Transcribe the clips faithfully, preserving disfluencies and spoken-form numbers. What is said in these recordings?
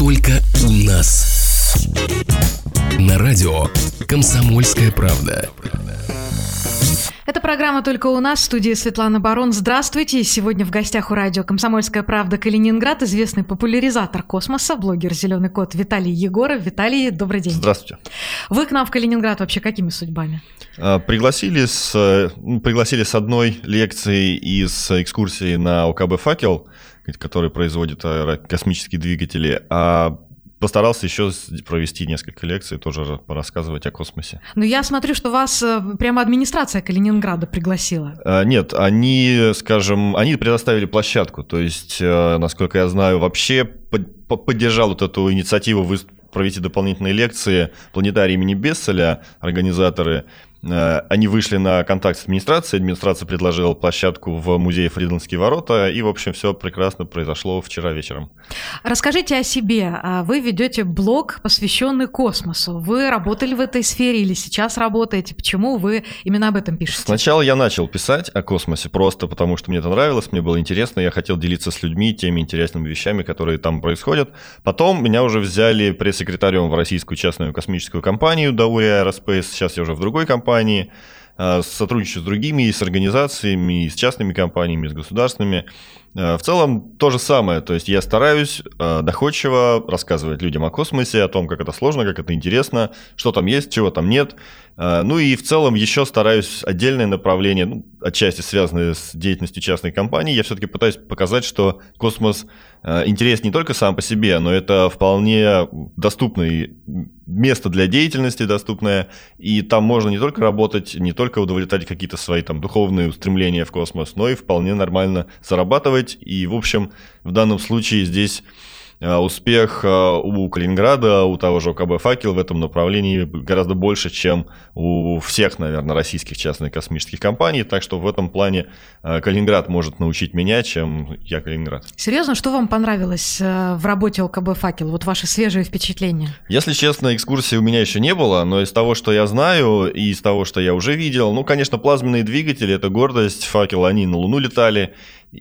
только у нас. На радио «Комсомольская правда». Это программа «Только у нас», в студии Светлана Барон. Здравствуйте. Сегодня в гостях у радио «Комсомольская правда» Калининград известный популяризатор космоса, блогер «Зеленый кот» Виталий Егоров. Виталий, добрый день. Здравствуйте. Вы к нам в Калининград вообще какими судьбами? Пригласили с, пригласили с одной лекции из экскурсии на ОКБ «Факел», который производит космические двигатели, а постарался еще провести несколько лекций, тоже порассказывать о космосе. Ну, я смотрю, что вас прямо администрация Калининграда пригласила. Нет, они, скажем, они предоставили площадку. То есть, насколько я знаю, вообще поддержал вот эту инициативу провести дополнительные лекции планетарий имени Бесселя, организаторы. Они вышли на контакт с администрацией, администрация предложила площадку в музее Фридманские ворота, и, в общем, все прекрасно произошло вчера вечером. Расскажите о себе. Вы ведете блог, посвященный космосу. Вы работали в этой сфере или сейчас работаете? Почему вы именно об этом пишете? Сначала я начал писать о космосе просто потому, что мне это нравилось, мне было интересно, я хотел делиться с людьми теми интересными вещами, которые там происходят. Потом меня уже взяли пресс-секретарем в российскую частную космическую компанию Dauri Aerospace, сейчас я уже в другой компании. Сотрудничаю с другими, и с организациями, и с частными компаниями, и с государственными. В целом то же самое, то есть я стараюсь доходчиво рассказывать людям о космосе, о том, как это сложно, как это интересно, что там есть, чего там нет. Ну и в целом еще стараюсь отдельное направление, ну, отчасти связанное с деятельностью частной компании, я все-таки пытаюсь показать, что космос интересен не только сам по себе, но это вполне доступное место для деятельности, доступное, и там можно не только работать, не только удовлетворять какие-то свои там духовные устремления в космос, но и вполне нормально зарабатывать. И, в общем, в данном случае здесь успех у Калининграда, у того же ОКБ «Факел» в этом направлении гораздо больше, чем у всех, наверное, российских частных космических компаний. Так что в этом плане Калининград может научить меня, чем я Калининград. Серьезно, что вам понравилось в работе ОКБ «Факел»? Вот ваши свежие впечатления. Если честно, экскурсии у меня еще не было, но из того, что я знаю, и из того, что я уже видел, ну, конечно, плазменные двигатели – это гордость. «Факел», они на Луну летали.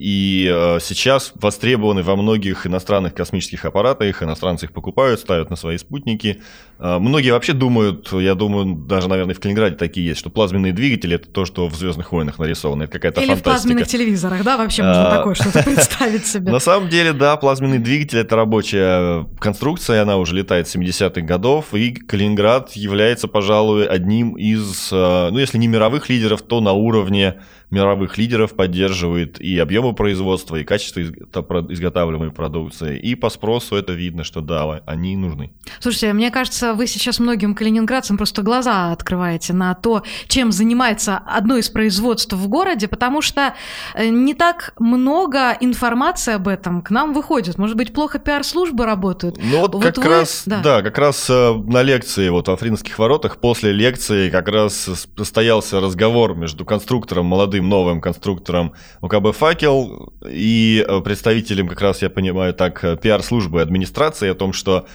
И сейчас востребованы во многих иностранных космических аппаратах, их иностранцы их покупают, ставят на свои спутники. Многие вообще думают, я думаю, даже, наверное, в Калининграде такие есть, что плазменные двигатели – это то, что в «Звездных войнах» нарисовано, это какая-то Или фантастика. Или в плазменных телевизорах, да, вообще можно а... такое что-то представить себе. На самом деле, да, плазменный двигатель – это рабочая конструкция, она уже летает с семидесятых годов, и Калининград является, пожалуй, одним из, ну, если не мировых лидеров, то на уровне мировых лидеров поддерживает и объемы производства, и качество изготавливаемой продукции. И по спросу это видно, что да, они нужны. Слушайте, мне кажется, вы сейчас многим калининградцам просто глаза открываете на то, чем занимается одно из производств в городе, потому что не так много информации об этом к нам выходит. Может быть, плохо пиар-службы работают? Ну вот, вот как вы... раз, да. да, как раз на лекции вот во Фридманских воротах, после лекции как раз состоялся разговор между конструктором, молодым новым конструктором ОКБ «Факел» и представителем, как раз я понимаю так, пиар-службы администрации о том, что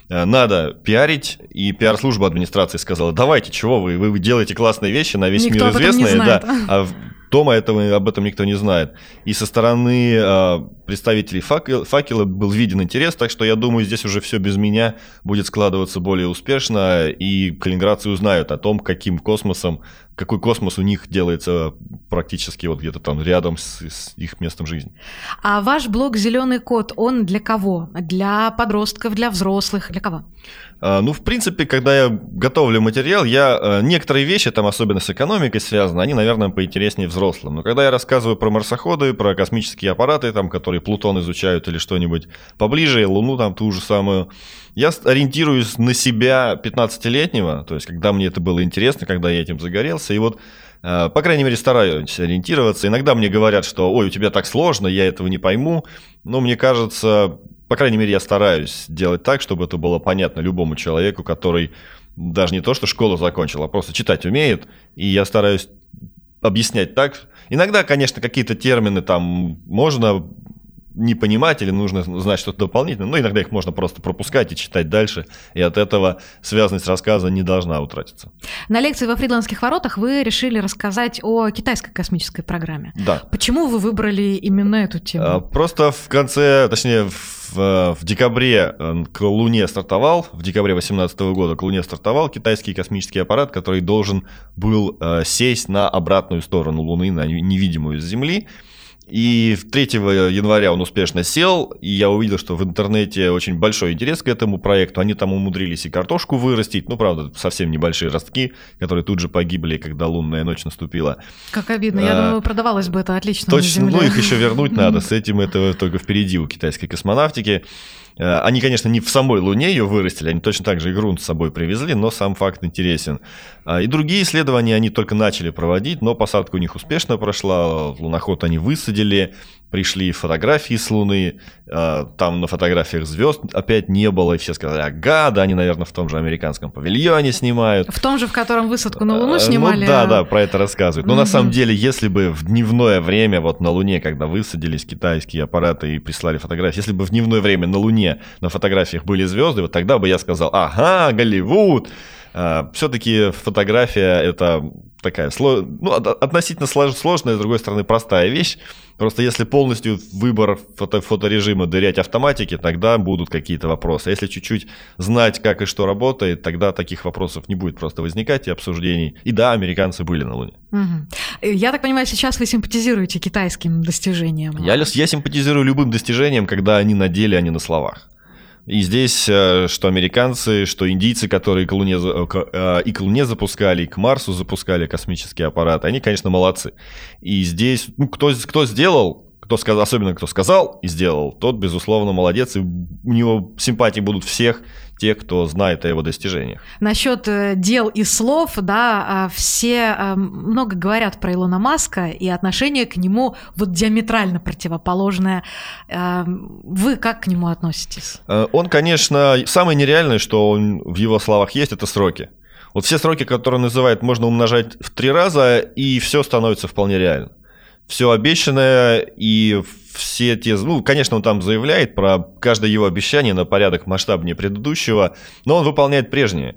надо пиарить, и пиар-служба администрации сказала: давайте, чего вы, вы делаете классные вещи, на весь Никто мир известные, да, а дома этого, об этом никто не знает. И со стороны э, представителей факел, «Факела» был виден интерес, так что я думаю, здесь уже все без меня будет складываться более успешно, и калининградцы узнают о том, каким космосом, какой космос у них делается практически вот где-то там рядом с, с их местом жизни. А ваш блог «Зеленый кот», он для кого? Для подростков, для взрослых, для кого? А, ну, в принципе, когда я готовлю материал, я некоторые вещи, там особенно с экономикой связаны, они, наверное, поинтереснее взрослым. Но когда я рассказываю про марсоходы, про космические аппараты, там, которые Плутон изучают или что-нибудь поближе, Луну там ту же самую, я ориентируюсь на себя пятнадцатилетнего, то есть когда мне это было интересно, когда я этим загорелся, и вот, по крайней мере, стараюсь ориентироваться. Иногда мне говорят, что «ой, у тебя так сложно, я этого не пойму», но мне кажется, по крайней мере, я стараюсь делать так, чтобы это было понятно любому человеку, который даже не то, что школу закончил, а просто читать умеет, и я стараюсь объяснять так. Иногда, конечно, какие-то термины там можно не понимать или нужно знать что-то дополнительное, но иногда их можно просто пропускать и читать дальше, и от этого связанность рассказа не должна утратиться. На лекции во Фридманских воротах вы решили рассказать о китайской космической программе. Да. Почему вы выбрали именно эту тему? Просто в конце, точнее, в в, в декабре к Луне стартовал, в декабре две тысячи восемнадцатого года к Луне стартовал китайский космический аппарат, который должен был э, сесть на обратную сторону Луны, на невидимую с Земли. И третьего января он успешно сел, и я увидел, что в интернете очень большой интерес к этому проекту. Они там умудрились и картошку вырастить, ну, правда, совсем небольшие ростки, которые тут же погибли, когда лунная ночь наступила. Как обидно, я а, думаю, продавалось бы это отлично. Точно, ну, их еще вернуть надо, с этим это только впереди у китайской космонавтики. Они, конечно, не в самой Луне ее вырастили, они точно так же и грунт с собой привезли, но сам факт интересен. И другие исследования они только начали проводить, но посадка у них успешно прошла, луноход они высадили, пришли фотографии с Луны, там на фотографиях звезд опять не было, и все сказали, ага, да, они, наверное, в том же американском павильоне снимают. В том же, в котором высадку на Луну снимали? Ну да, да, про это рассказывают. Но mm-hmm. на самом деле, если бы в дневное время, вот на Луне, когда высадились китайские аппараты и прислали фотографии, если бы в дневное время на Луне на фотографиях были звезды, вот тогда бы я сказал, ага, Голливуд. Все-таки фотография это такая ну, относительно сложная, с другой стороны, простая вещь. Просто если полностью выбор фото фоторежима доверять автоматике, тогда будут какие-то вопросы. А если чуть-чуть знать, как и что работает, тогда таких вопросов не будет просто возникать и обсуждений. И да, американцы были на Луне. Угу. Я так понимаю, сейчас вы симпатизируете китайским достижениям? Я, я симпатизирую любым достижениям, когда они на деле, а не на словах. И здесь что американцы, что индийцы, которые к Луне, и к Луне запускали, и к Марсу запускали космические аппараты, они, конечно, молодцы. И здесь, ну, кто, кто сделал, кто сказал, особенно кто сказал и сделал, тот, безусловно, молодец, и у него симпатии будут всех тех, кто знает о его достижениях. Насчет дел и слов, да, все много говорят про Илона Маска, и отношение к нему вот диаметрально противоположное. Вы как к нему относитесь? Он, конечно, самое нереальное, что он, в его словах есть, это сроки. Вот все сроки, которые он называет, можно умножать в три раза, и все становится вполне реально. Все обещанное и все те... Ну, конечно, он там заявляет про каждое его обещание на порядок масштабнее предыдущего, но он выполняет прежние.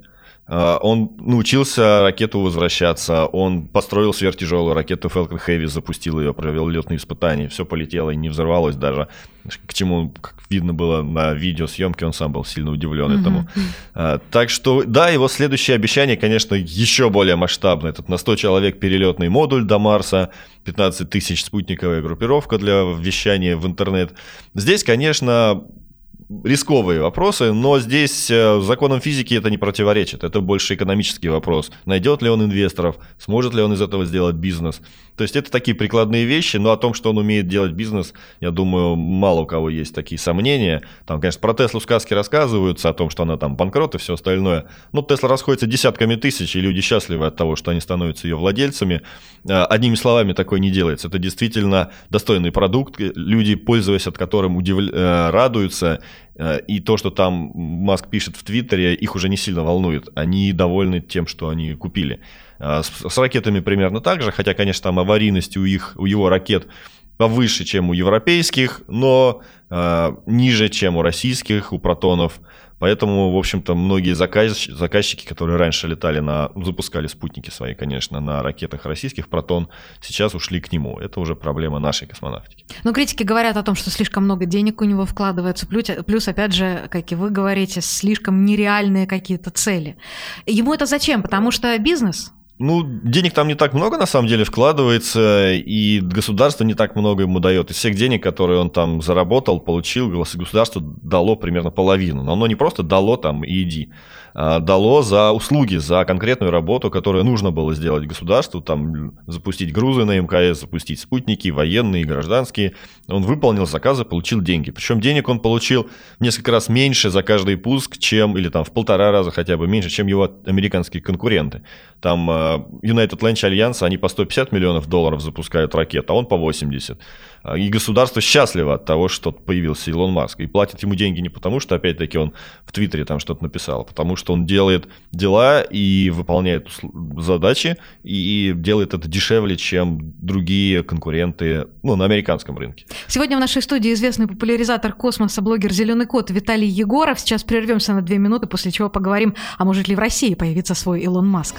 Он научился ракету возвращаться, он построил сверхтяжелую ракету Falcon Heavy, запустил ее, провел летные испытания, все полетело и не взорвалось даже, к чему, как видно было на видеосъемке, он сам был сильно удивлен mm-hmm. этому. Так что, да, его следующее обещание, конечно, еще более масштабное. Это на сто человек перелетный модуль до Марса, пятнадцать тысяч спутниковая группировка для вещания в интернет. Здесь, конечно... рисковые вопросы, но здесь законам физики это не противоречит. Это больше экономический вопрос. Найдет ли он инвесторов, сможет ли он из этого сделать бизнес. То есть это такие прикладные вещи, но о том, что он умеет делать бизнес, я думаю, мало у кого есть такие сомнения. Там, конечно, про Теслу сказки рассказываются, о том, что она там банкрот и все остальное. Но Тесла расходится десятками тысяч, и люди счастливы от того, что они становятся ее владельцами. Одними словами такое не делается. Это действительно достойный продукт. Люди, пользуясь от которым удив... радуются. И то, что там Маск пишет в Твиттере, их уже не сильно волнует. Они довольны тем, что они купили. С, с ракетами примерно так же, хотя, конечно, там аварийность у, их, у его ракет повыше, чем у европейских, но э, ниже, чем у российских, у протонов. Поэтому, в общем-то, многие заказ, заказчики, которые раньше летали на, запускали спутники свои, конечно, на ракетах российских «Протон», сейчас ушли к нему. Это уже проблема нашей космонавтики. Но критики говорят о том, что слишком много денег у него вкладывается, плюс, плюс опять же, как и вы говорите, слишком нереальные какие-то цели. Ему это зачем? Потому что бизнес... Ну, денег там не так много, на самом деле, вкладывается, и государство не так много ему дает. Из всех денег, которые он там заработал, получил, государство дало примерно половину. Но оно не просто дало там и иди, а дало за услуги, за конкретную работу, которую нужно было сделать государству, там запустить грузы на эм ка эс, запустить спутники, военные, гражданские. Он выполнил заказы, получил деньги. Причем денег он получил в несколько раз меньше за каждый пуск, чем, или там в полтора раза хотя бы меньше, чем его американские конкуренты. Там United Launch Alliance, они по сто пятьдесят миллионов долларов запускают ракет, а он по восемьдесят. И государство счастливо от того, что появился Илон Маск. И платит ему деньги не потому, что, опять-таки, он в Твиттере там что-то написал, а потому что он делает дела и выполняет задачи, и делает это дешевле, чем другие конкуренты, ну, на американском рынке. Сегодня в нашей студии известный популяризатор космоса, блогер «Зеленый кот» Виталий Егоров. Сейчас прервемся на две минуты, после чего поговорим, а может ли в России появиться свой Илон Маск.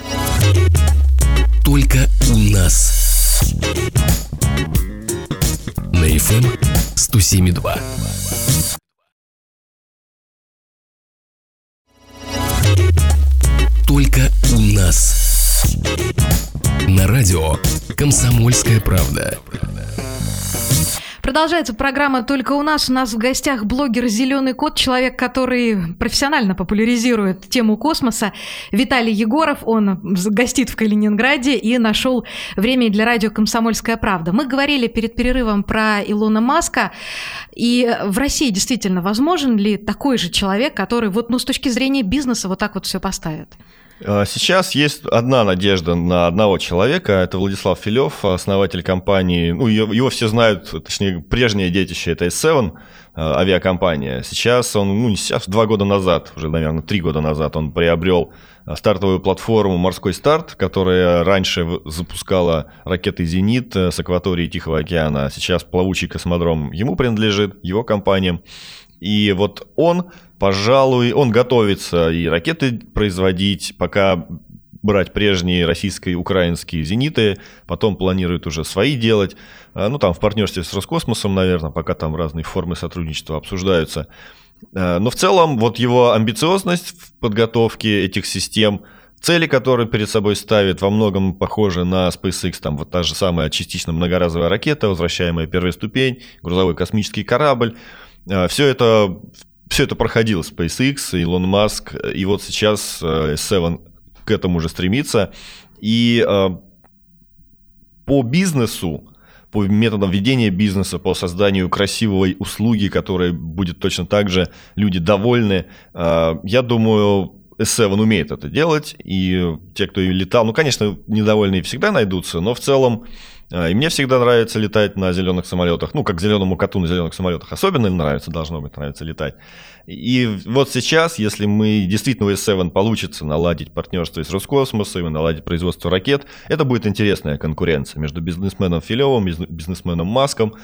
Только у нас. На эф эм сто семь и два. Радио «Комсомольская правда». Продолжается программа «Только у нас». У нас в гостях блогер «Зеленый кот», человек, который профессионально популяризирует тему космоса, Виталий Егоров. Он гостит в Калининграде и нашел время для радио «Комсомольская правда». Мы говорили перед перерывом про Илона Маска. И в России действительно возможен ли такой же человек, который вот, ну, с точки зрения бизнеса вот так вот все поставит? Сейчас есть одна надежда на одного человека, это Владислав Филев, основатель компании, ну, его все знают, точнее, прежнее детище, это эс семь, авиакомпания. Сейчас он, ну, не сейчас, два года назад, уже, наверное, три года назад он приобрел стартовую платформу «Морской старт», которая раньше запускала ракеты «Зенит» с акватории Тихого океана, а сейчас плавучий космодром ему принадлежит, его компания. И вот он, пожалуй, он готовится и ракеты производить, пока брать прежние российские, украинские «Зениты», потом планирует уже свои делать, ну, там в партнерстве с Роскосмосом, наверное, пока там разные формы сотрудничества обсуждаются. Но в целом вот его амбициозность в подготовке этих систем, цели, которые перед собой ставит, во многом похожи на SpaceX, там вот та же самая частично многоразовая ракета, возвращаемая первая ступень, грузовой космический корабль. Все это, все это проходило SpaceX, Илон Маск, и вот сейчас эс семь к этому же стремится. И по бизнесу, по методам ведения бизнеса, по созданию красивой услуги, которой будет точно так же люди довольны, я думаю, эс семь умеет это делать, и те, кто и летал, ну, конечно, недовольные всегда найдутся, но в целом и мне всегда нравится летать на зеленых самолетах, ну, как зеленому коту на зеленых самолетах особенно им нравится, должно быть, нравится летать. И вот сейчас, если мы действительно у эс семь получится наладить партнерство с Роскосмосом и наладить производство ракет, это будет интересная конкуренция между бизнесменом Филевым и бизнесменом Маском.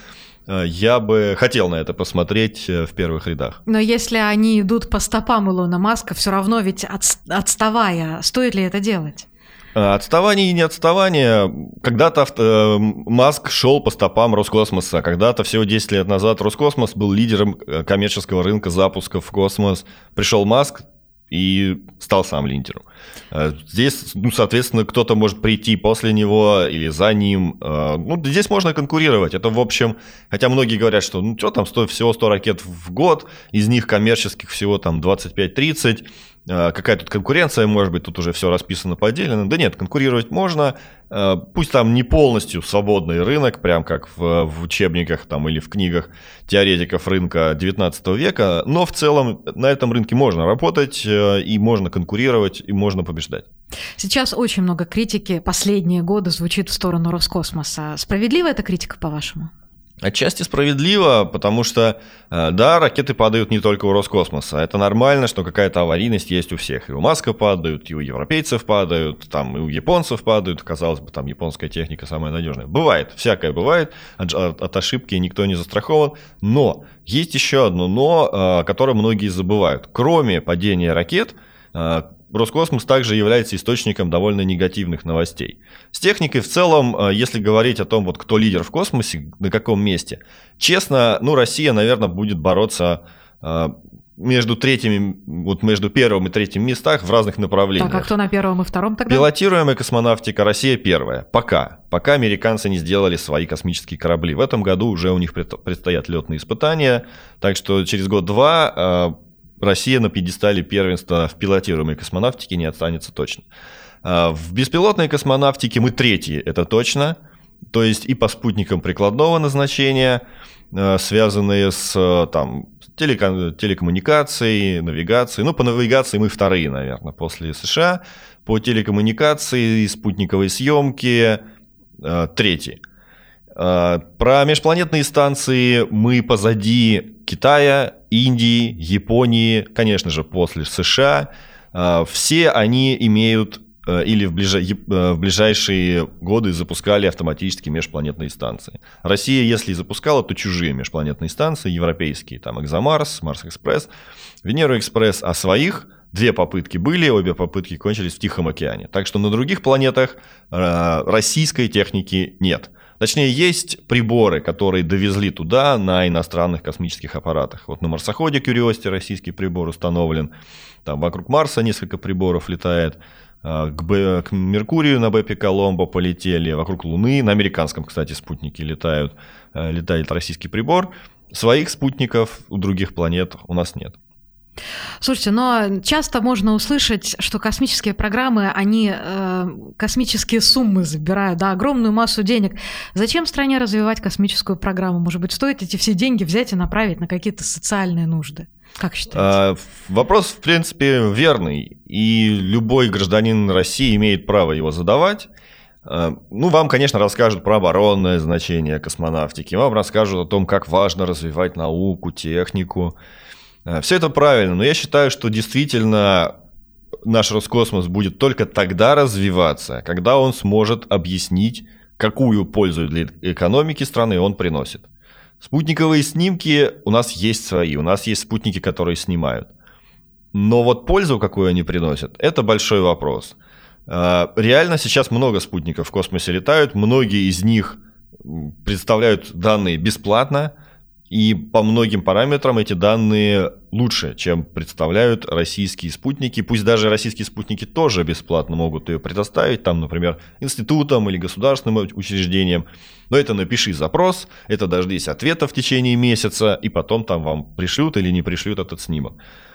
Я бы хотел на это посмотреть в первых рядах. Но если они идут по стопам Илона Маска, все равно ведь отставая, стоит ли это делать? Отставание и не отставание. Когда-то э, Маск шел по стопам Роскосмоса. Когда-то, всего десять лет назад, Роскосмос был лидером коммерческого рынка запусков в космос. Пришел Маск и стал сам лидером. Здесь, ну, соответственно, кто-то может прийти после него или за ним. Ну, здесь можно конкурировать. Это, в общем, хотя многие говорят, что ну что там, всего сто ракет в год, из них коммерческих всего там двадцать пять тридцать. Какая тут конкуренция, может быть, тут уже все расписано по отдельно. Да нет, конкурировать можно. Пусть там не полностью свободный рынок, прям как в, в учебниках там, или в книгах теоретиков рынка девятнадцатого века, но в целом на этом рынке можно работать, и можно конкурировать, и можно побеждать. Сейчас очень много критики последние годы звучит в сторону Роскосмоса. Справедлива эта критика, по-вашему? Отчасти справедливо, потому что, да, ракеты падают не только у Роскосмоса. Это нормально, что какая-то аварийность есть у всих. И у Маска падают, и у европейцев падают, там, и у японцев падают. Казалось бы, там японская техника самая надежная. Бывает, всякое бывает. От, от ошибки никто не застрахован. Но есть еще одно но, которое многие забывают. Кроме падения ракет, Роскосмос также является источником довольно негативных новостей. С техникой в целом, если говорить о том, вот кто лидер в космосе, на каком месте, честно, ну, Россия, наверное, будет бороться между третьими, вот между первым и третьим местах в разных направлениях. Так, а кто на первом и втором тогда? Пилотируемая космонавтика, Россия первая. Пока. Пока американцы не сделали свои космические корабли. В этом году уже у них предстоят летные испытания, так что через год-два Россия на пьедестале первенства в пилотируемой космонавтике не останется точно. В беспилотной космонавтике мы третьи, это точно. То есть и по спутникам прикладного назначения, связанные с там, телеком, телекоммуникацией, навигацией. Ну, по навигации мы вторые, наверное, после США. По телекоммуникации и спутниковой съемке третьи. Про межпланетные станции мы позади Китая, Индии, Японии, конечно же, после США. Все они имеют или в, ближ... в ближайшие годы запускали автоматически межпланетные станции. Россия, если и запускала, то чужие межпланетные станции, европейские, там Экзомарс, Марс-Экспресс, Венера-Экспресс, а своих две попытки были, обе попытки кончились в Тихом океане. Так что на других планетах российской техники нет. Точнее, есть приборы, которые довезли туда на иностранных космических аппаратах. Вот на марсоходе Curiosity российский прибор установлен. Там вокруг Марса несколько приборов летает. К, Б, к Меркурию на Беппе Коломбо полетели. Вокруг Луны, на американском, кстати, спутнике летают, летает российский прибор. Своих спутников у других планет у нас нет. Слушайте, но часто можно услышать, что космические программы, они э, космические суммы забирают, да, огромную массу денег. Зачем стране развивать космическую программу? Может быть, стоит эти все деньги взять и направить на какие-то социальные нужды? Как считаете? А, вопрос, в принципе, верный. И любой гражданин России имеет право его задавать. А, ну, вам, конечно, расскажут про оборонное значение космонавтики. Вам расскажут о том, как важно развивать науку, технику. Все это правильно, но я считаю, что действительно наш Роскосмос будет только тогда развиваться, когда он сможет объяснить, какую пользу для экономики страны он приносит. Спутниковые снимки у нас есть свои, у нас есть спутники, которые снимают. Но вот пользу, какую они приносят, это большой вопрос. Реально сейчас много спутников в космосе летают, многие из них представляют данные бесплатно. И по многим параметрам эти данные лучше, чем представляют российские спутники. Пусть даже российские спутники тоже бесплатно могут ее предоставить, там, например, институтам или государственным учреждениям. Но это напиши запрос, это дождись ответа в течение месяца, и потом там вам пришлют или не пришлют этот снимок.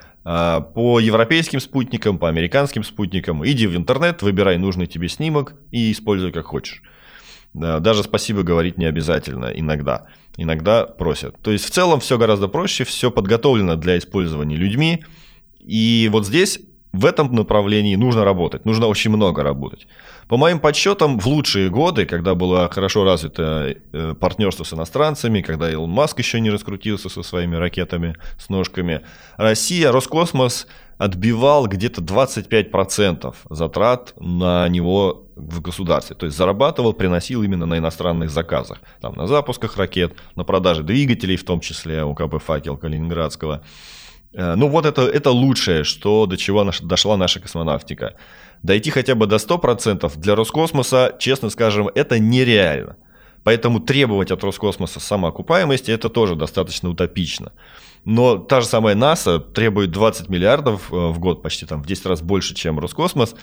По европейским спутникам, по американским спутникам иди в интернет, выбирай нужный тебе снимок и используй как хочешь. Даже спасибо говорить не обязательно иногда. Иногда просят. То есть в целом все гораздо проще, все подготовлено для использования людьми. И вот здесь, в этом направлении нужно работать, нужно очень много работать. По моим подсчетам, в лучшие годы, когда было хорошо развито партнерство с иностранцами, когда Илон Маск еще не раскрутился со своими ракетами с ножками, Россия, Роскосмос отбивал где-то двадцать пять процентов затрат на него в государстве. То есть зарабатывал, приносил именно на иностранных заказах. Там, на запусках ракет, на продаже двигателей, в том числе у ка бэ «Факел» Калининградского. Ну вот это, это лучшее, что, до чего наша, дошла наша космонавтика. Дойти хотя бы до ста процентов для Роскосмоса, честно скажем, это нереально. Поэтому требовать от Роскосмоса самоокупаемости это тоже достаточно утопично. Но та же самая НАСА требует двадцать миллиардов в год, почти там в десять раз больше, чем Роскосмос,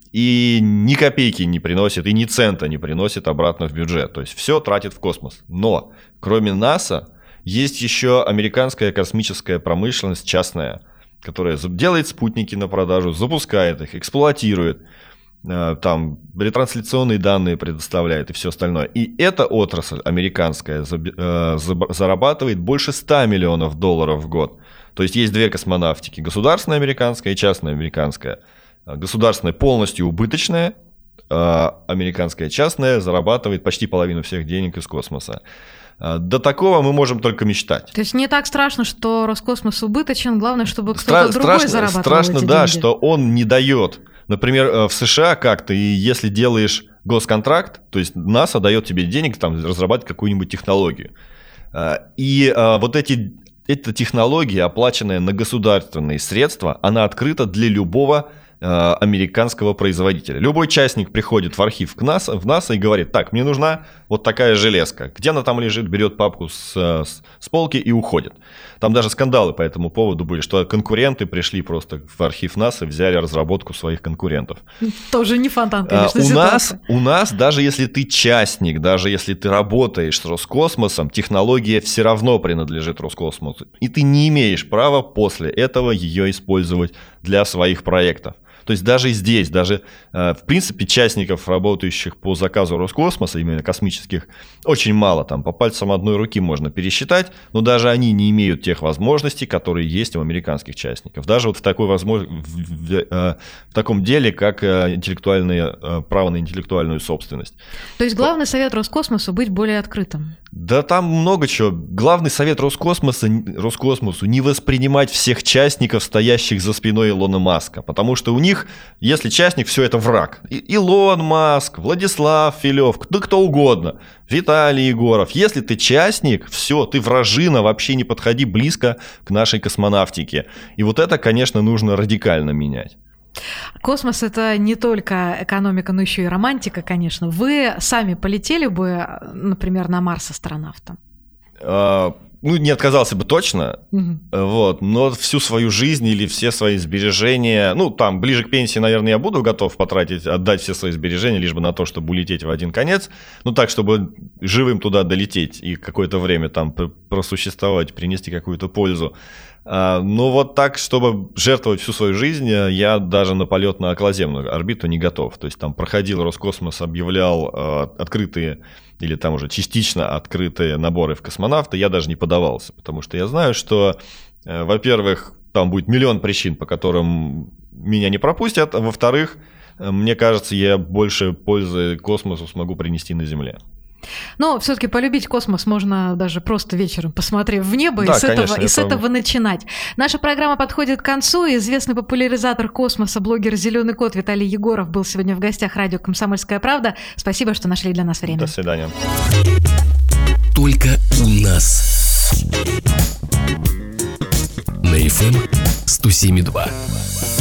и ни копейки не приносит, и ни цента не приносит обратно в бюджет. То есть все тратит в космос. Но кроме НАСА есть еще американская космическая промышленность частная, которая делает спутники на продажу, запускает их, эксплуатирует, там ретрансляционные данные предоставляет и все остальное. И эта отрасль американская зарабатывает больше ста миллионов долларов в год. То есть есть две космонавтики: государственная американская и частная американская. Государственная полностью убыточная, а американская частная зарабатывает почти половину всех денег из космоса. До такого мы можем только мечтать. То есть не так страшно, что Роскосмос убыточен, главное, чтобы кто-то Стра- другой страшно, зарабатывал страшно, эти да, деньги. Что он не дает. Например, в США как-то, и если делаешь госконтракт, то есть НАСА дает тебе денег там, разрабатывать какую-нибудь технологию. И вот эти, эта технология, оплаченная на государственные средства, она открыта для любого американского производителя. Любой частник приходит в архив к НАСА, в НАСА и говорит: так, мне нужна вот такая железка. Где она там лежит, берет папку с, с, с полки и уходит. Там даже скандалы по этому поводу были, что конкуренты пришли просто в архив НАСА и взяли разработку своих конкурентов. Тоже не фонтан, конечно, а, у нас, ситуация. у нас, даже если ты частник, даже если ты работаешь с Роскосмосом, технология все равно принадлежит Роскосмосу. И ты не имеешь права после этого ее использовать для своих проектов. То есть даже здесь, даже в принципе частников, работающих по заказу Роскосмоса, именно космических, очень мало. Там по пальцам одной руки можно пересчитать, но даже они не имеют тех возможностей, которые есть у американских частников. Даже вот в, такой возможно... в, в, в таком деле, как интеллектуальное право на интеллектуальную собственность. То есть главный совет Роскосмосу — быть более открытым? Да там много чего. Главный совет Роскосмоса, Роскосмосу не воспринимать всех частников, стоящих за спиной Илона Маска, потому что у них, если частник, все это враг. И Илон Маск, Владислав Филев, да кто угодно, Виталий Егоров. Если ты частник, все, ты вражина, вообще не подходи близко к нашей космонавтике. И вот это, конечно, нужно радикально менять. Космос — это не только экономика, но еще и романтика, конечно. Вы сами полетели бы, например, на Марс астронавтом? А, ну, не отказался бы точно, Угу. вот, но всю свою жизнь или все свои сбережения, ну, там, ближе к пенсии, наверное, я буду готов потратить, отдать все свои сбережения, лишь бы на то, чтобы улететь в один конец, ну, так, чтобы живым туда долететь и какое-то время там просуществовать, принести какую-то пользу. Но вот так, чтобы жертвовать всю свою жизнь, я даже на полет на околоземную орбиту не готов. То есть там проходил Роскосмос, объявлял э, открытые или там уже частично открытые наборы в космонавты, я даже не подавался, потому что я знаю, что, э, во-первых, там будет миллион причин, по которым меня не пропустят, а во-вторых, э, мне кажется, я больше пользы космосу смогу принести на Земле. Но все-таки полюбить космос можно даже просто вечером, посмотрев в небо, Да, и, с, конечно, этого, и это... с этого начинать. Наша программа подходит к концу. Известный популяризатор космоса, блогер «Зеленый кот» Виталий Егоров был сегодня в гостях радио «Комсомольская правда». Спасибо, что нашли для нас время. До свидания. Только у нас. На эф эм сто семь и два.